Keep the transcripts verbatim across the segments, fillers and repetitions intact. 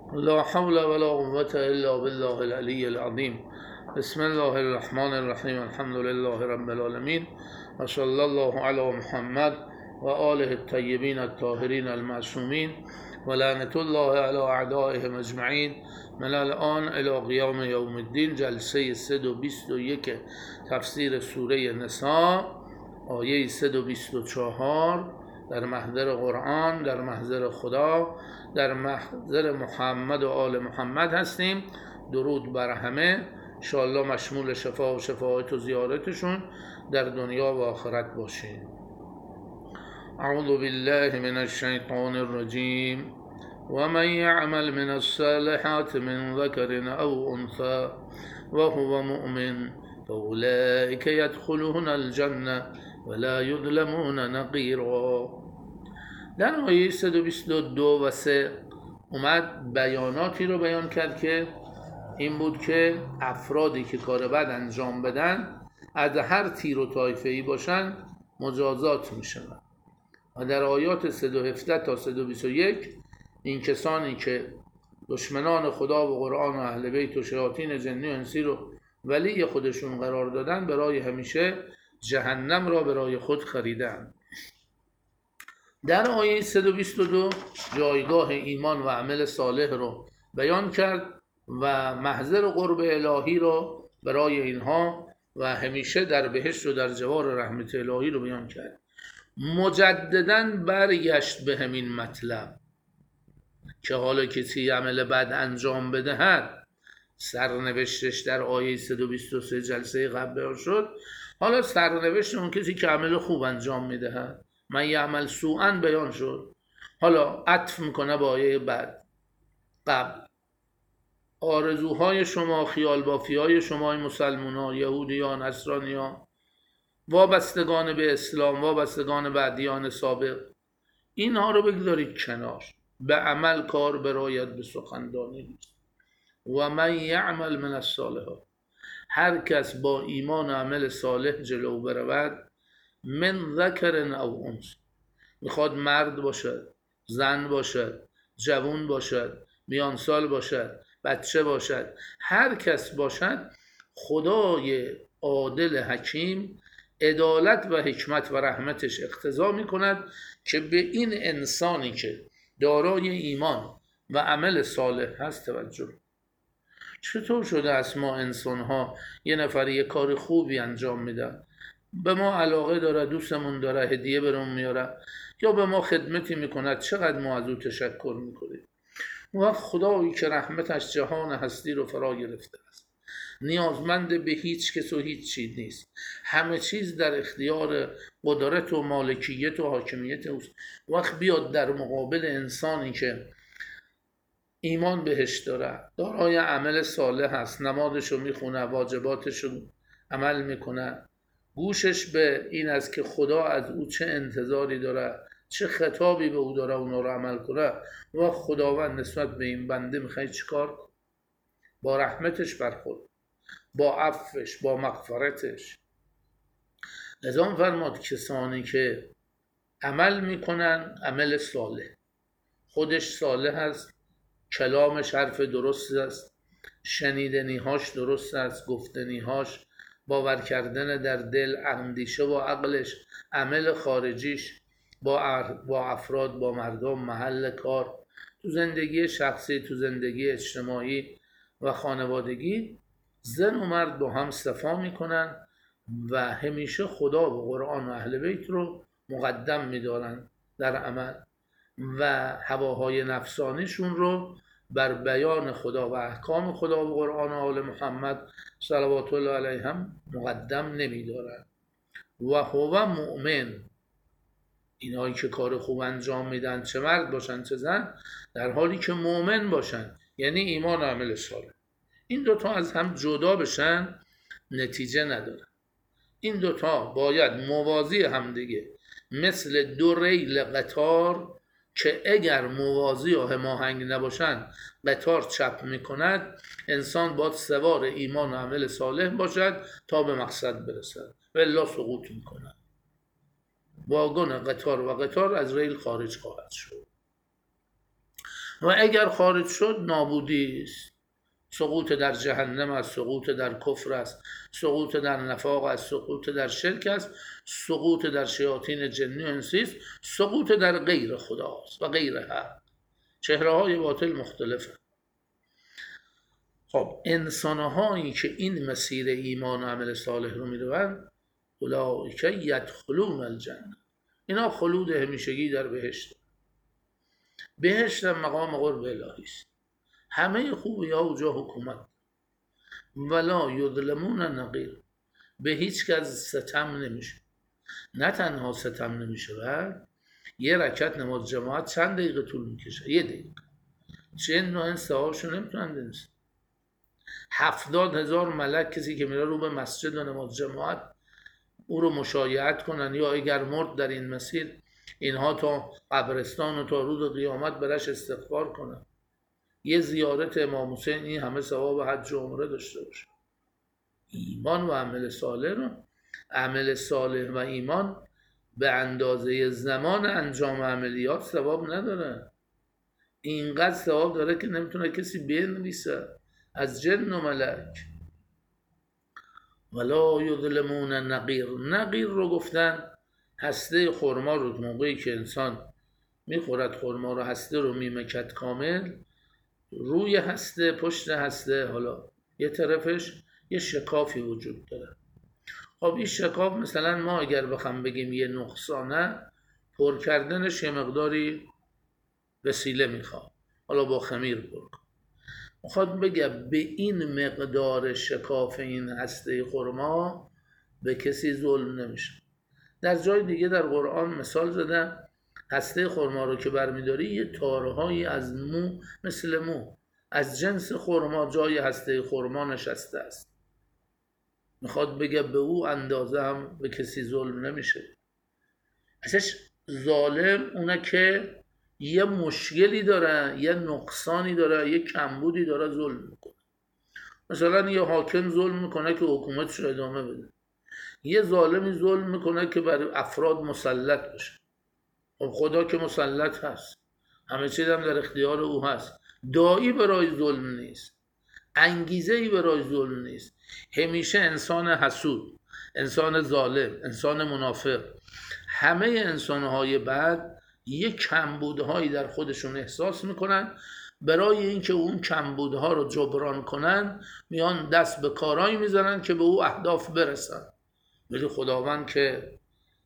لا حول ولا قوة إلا بالله العلي العظيم. بسم الله الرحمن الرحيم. الحمد لله رب العالمين و صلی الله علی محمد و آله الطیبین الطاهرین المعصومین و لعنت الله علی اعدائهم اجمعین من الان الی قیام یوم الدین. جلسه صد و بیست و یک تفسیر سوره نساء، آیه صد و بیست و چهار، در محضر قرآن، در محضر خدا، در محضر محمد و آل محمد هستیم. درود بر همه، انشاءالله مشمول شفا و شفاعت و زیارتشون در دنیا و آخرت باشیم. اعوذ بالله من الشیطان الرجیم. و من یعمل من الصالحات من ذکر او انثى وهو مؤمن فاولئک يدخلون الجنه ولا یظلمون نقیرا. در آیه صد و بیست و دو و سه اومد بیاناتی رو بیان کرد که این بود که افرادی که کار بد انجام بدن از هر تیر و طایفه‌ای باشن مجازات میشن. و در آیات صد و هفده تا صد و بیست و یک این کسانی که دشمنان خدا و قرآن و اهل بیت و شیاطین جنی و انسی رو ولی خودشون قرار دادن، برای همیشه جهنم را برای خود خریدن. در آیه صد و بیست و دو جایگاه ایمان و عمل صالح رو بیان کرد و محضر قرب الهی رو برای اینها و همیشه در بهشت و در جوار رحمت الهی رو بیان کرد. مجدداً برگشت به همین مطلب که حالا کسی عمل بد انجام بدهد، سرنوشتش در آیه صد و بیست و سه جلسه قبل بیان شد. حالا سرنوشت اون کسی که عمل خوب انجام میدهد، من یعمل سوءا بیان شد. حالا عطف میکنه با آیه بعد قبل. آرزوهای شما، خیال بافیهای شما مسلمانان، یهودیان، نصرانیان، وابستگان به اسلام، وابستگان به ادیان سابق، اینها رو بگذارید کنار. به عمل کار برایت، به سخندانی نیست. و من یعمل من الصالحات، هر کس با ایمان و عمل صالح جلو برود، من ذکر او انثى، میخواد مرد باشد، زن باشد، جوان باشد، میان سال باشد، بچه باشد، هر کس باشد، خدای عادل حکیم عدالت و حکمت و رحمتش اقتضا میکند که به این انسانی که دارای ایمان و عمل صالح هست توجه. چطور شده است ما انسان ها یه نفر یه کار خوبی انجام میدن، به ما علاقه داره، دوستمون داره، هدیه برام میاره یا به ما خدمتی میکند، چقدر ما از او تشکر میکنیم. و خدایی که رحمتش جهان هستی رو فرا گرفته است، نیازمند به هیچ کس و هیچ چیز نیست، همه چیز در اختیار قدرت و مالکیت و حاکمیت اوست. وقت بیاد در مقابل انسانی که ایمان بهش داره، دارای عمل صالح هست، نمازشو میخونه، واجباتشو عمل میکنه، گوشش به این است که خدا از او چه انتظاری داره، چه خطابی به او داره، اونا رو عمل کنه، و خداوند نسبت به این بنده میخواد چیکار کنه؟ با رحمتش برخورد، با عفوش، با مغفرتش. لذا فرمود کسانی که عمل میکنن عمل صالح، خودش صالح است، کلامش حرف درست است، شنیدنیهاش درست است، گفتنیهاش، باور کردن در دل، اندیشه و عقلش، عمل خارجیش با با افراد، با مردم، محل کار، تو زندگی شخصی، تو زندگی اجتماعی و خانوادگی، زن و مرد با هم صفا میکنن و همیشه خدا و قرآن و اهل بیت رو مقدم میدارن در عمل و هواهای نفسانیشون رو بر بیان خدا و احکام خدا و قرآن و آل محمد صلوات الله علیهم مقدم نمیدارن. و هو مؤمن، اینایی که کار خوب انجام میدن، چه مرد باشن چه زن، در حالی که مؤمن باشن، یعنی ایمان و عمل صالح. این دوتا از هم جدا بشن نتیجه ندارن. این دوتا باید موازی هم دیگه، مثل دو ریل قطار که اگر موازی و هماهنگ نباشن قطار چپ میکند. انسان باید سوار ایمان و عمل صالح باشد تا به مقصد برسد، والا سقوط میکند. واگن قطار و قطار از ریل خارج خواهد شد. و اگر خارج شد نابودی است، سقوط در جهنم است، سقوط در کفر است، سقوط در نفاق است، سقوط در شرک است، سقوط در شیاطین جنی و انسی است، سقوط در غیر خداست و غیر حق. چهره های باطل مختلفه. خب انسانهایی که این مسیر ایمان و عمل صالح رو میروند، اولئک یدخلون الجنه، اینا خلود همیشگی در بهشت. بهشت هم مقام قرب الهی است، همه خوبی ها اونجا حکومت، ولا یظلمون نقیر، به هیچ کس ستم نمیشه. نه تنها ستم نمیشه، بل یه رکعت نماز جماعت چند دقیقه طول میکشه؟ یه دقیقه. جن و انس ثوابشو نمیتونن بنویسن. هفتاد هزار ملک کسی که میره رو به مسجد و نماز جماعت او رو مشایعت کنن، یا اگر مرد در این مسیر اینها تا قبرستان و تا روز قیامت برش استغفار کنن. یه زیارت امام حسین این همه ثواب حج و عمره داشته باشه. ایمان و عمل صالح رو، عمل صالح و ایمان به اندازه زمان انجام عملیات ثواب نداره. اینقدر ثواب داره که نمیتونه کسی بنویسه از جن و ملک. ولا یظلمون نقیر. نقیر رو گفتن هسته خرما رو، موقعی که انسان میخورد خرما رو، هسته رو میمکد کامل، روی هسته، پشت هسته، حالا یه طرفش یه شکافی وجود داره. خب این شکاف مثلا ما اگر بخوام بگیم یه نقصانه، پر کردنش یه مقداری وسیله میخواد، حالا با خمیر پر کن. میخواد بگه به این مقدار شکاف این هسته خرما به کسی ظلم نمیشه. در جای دیگه در قرآن مثال زدن، هسته خرما رو که برمیداری یه تارهایی از مو، مثل مو از جنس خرما جای هسته خرما نشسته است. میخواد بگه به او اندازه هم به کسی ظلم نمیشه. ازش ظالم اونه که یه مشکلی داره، یه نقصانی داره، یه کمبودی داره ظلم میکنه. مثلا یه حاکم ظلم میکنه که حکومتش رو ادامه بده، یه ظالمی ظلم میکنه که بر افراد مسلط بشه. خب خدا که مسلط هست، همه چیز هم در اختیار او هست، دایی برای ظلم نیست، انگیزه ای برای ظلم نیست. همیشه انسان حسود، انسان ظالم، انسان منافق، همه انسانهای بد یک کمبودهایی در خودشون احساس میکنن. برای اینکه اون کمبودها رو جبران کنن میان دست به کارایی میزنن که به او اهداف برسن. ولی خداوند که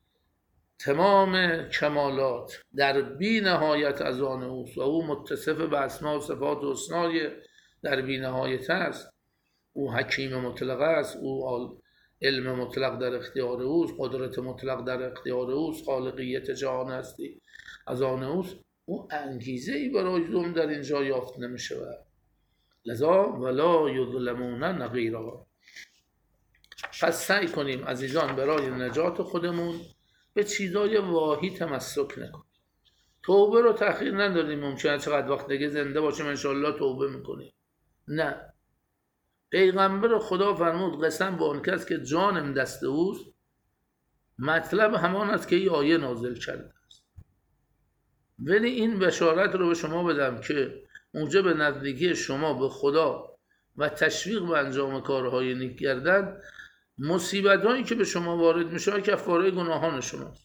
تمام کمالات در بی نهایت از آن اوست و او متصف به اسما و صفات حسنای در بی نهایت است. او حکیم مطلق است، او علم مطلق در اختیار اوست، قدرت مطلق در اختیار اوست، خالقیت جهان هستی از آن اوست. او انگیزه ای برای ظلم در اینجا یافت نمیشه. لذا ولا یظلمون نقیرا. پس سعی کنیم عزیزان برای نجات خودمون به چیزای واهی تمسک نکنیم. توبه رو تأخیر نداریم، ممکنه چقدر وقت دیگه زنده باشیم انشالله توبه میکنیم. نه، پیغمبر خدا فرمود قسم به آن کس که جانم دست اوست، مطلب همان است که این آیه نازل کرده است. ولی این بشارت رو به شما بدم که موجب نزدیکی شما به خدا و تشویق به انجام کارهای نیک کردن، مصیبت هایی که به شما وارد میشه کفاره گناهان شماست.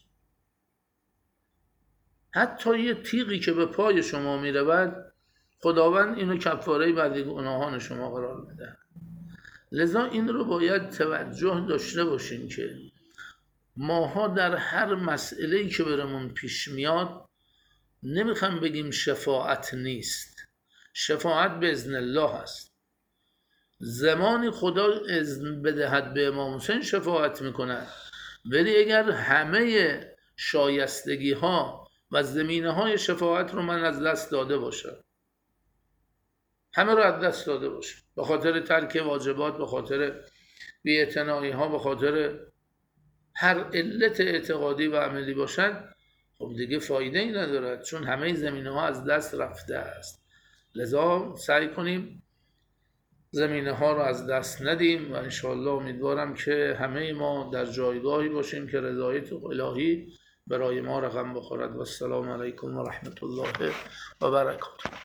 حتی یه تیغی که به پای شما میرود، خداوند اینو کفاره بعد گناهان شما قرار میده. لذا این رو باید توجه داشته باشیم که ماها در هر مسئله‌ای که برامون پیش میاد نمیخوام بگیم شفاعت نیست. شفاعت به اذن الله هست. زمانی خدا اذن بدهد به امام حسین شفاعت میکنه، ولی اگر همه شایستگی ها و زمینه های شفاعت رو من از دست داده باشم، همه رو از دست داده باشم به خاطر ترک واجبات، به خاطر بی‌اعتنایی ها، به خاطر هر علت اعتقادی و عملی باشن، خب دیگه فایده ای ندارد، چون همه زمینه ها از دست رفته است. لذا سعی کنیم زمینه ها رو از دست ندیم و انشاءالله امیدوارم که همه ما در جایگاهی باشیم که رضایت الهی برای ما رقم بخورد. و السلام علیکم و رحمت الله و برکاته.